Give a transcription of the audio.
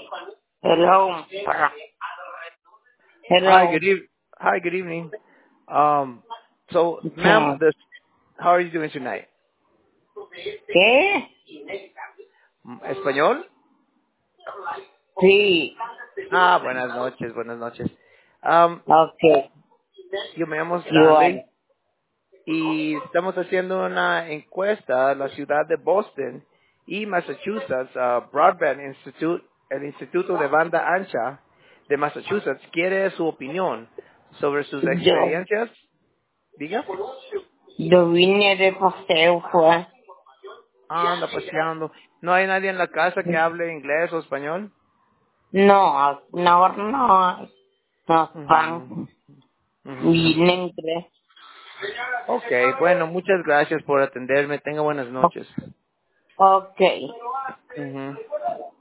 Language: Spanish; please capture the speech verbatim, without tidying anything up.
Hello. Hi, Hello. good eve- Hi, good evening. Um, so, ma'am, Okay. this, how are you doing tonight? ¿Qué? Mm, ¿Español? Sí. Ah, buenas noches, buenas noches. Um, Okay. yo me llamo You are. Stanley y estamos haciendo una encuesta a la ciudad de Boston y Massachusetts. uh, Broadband Institute, el Instituto de Banda Ancha de Massachusetts, quiere su opinión sobre sus Yo, experiencias. Diga. yo vine de paseo, fue. Anda paseando. ¿No hay nadie en la casa que hable inglés o español? No, no, no. No, Ujú, pan. ujú. Vine en inglés. Ok, bueno, muchas gracias por atenderme. Tenga buenas noches. Okay. Ujú.